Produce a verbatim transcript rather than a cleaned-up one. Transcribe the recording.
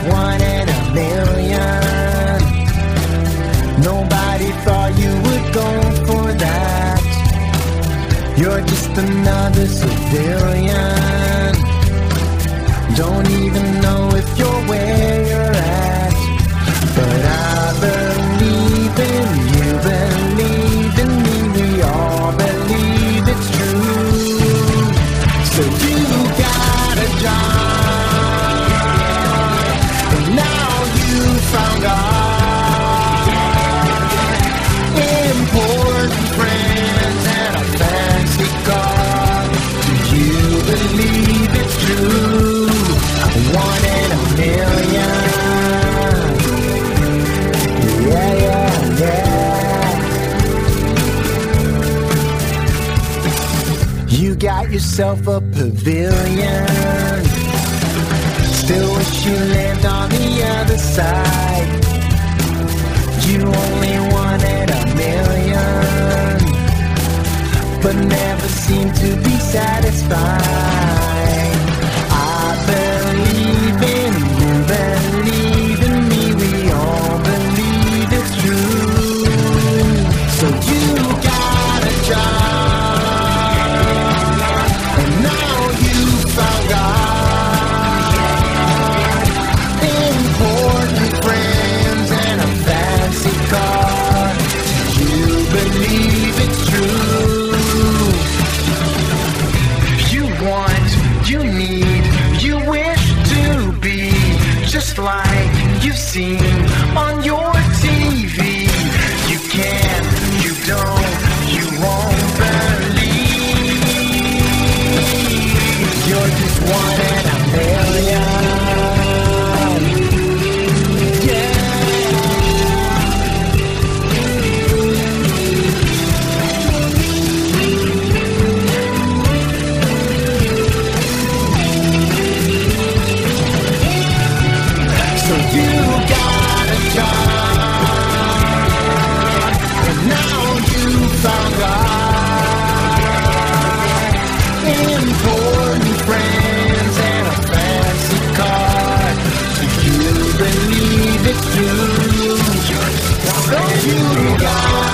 one in a million. Nobody thought you would go for that. You're just another civilian. Don't even know if you're where you're at. But I believe in you, believe in me, we all believe it's true. So you got a job, and now you found God. Important friends and a fancy car. Do you believe it's true? One in a million. Yeah, yeah, yeah. You got yourself a pavilion. Still wish you lived on the other side. You only wanted a million, but never seemed to be satisfied. I believe in you, believe in me, we all believe it's true. So you got a job, and now you found God. Important friends and a fancy car. Do you believe it's true? You want, you need, you wish to be just like you've seen on your T V. You can't, you don't, you won't believe. You're just one in a million. Yeah. So you got a job, and now you found God. Important friends and a fancy car. Do you believe it's true? So you got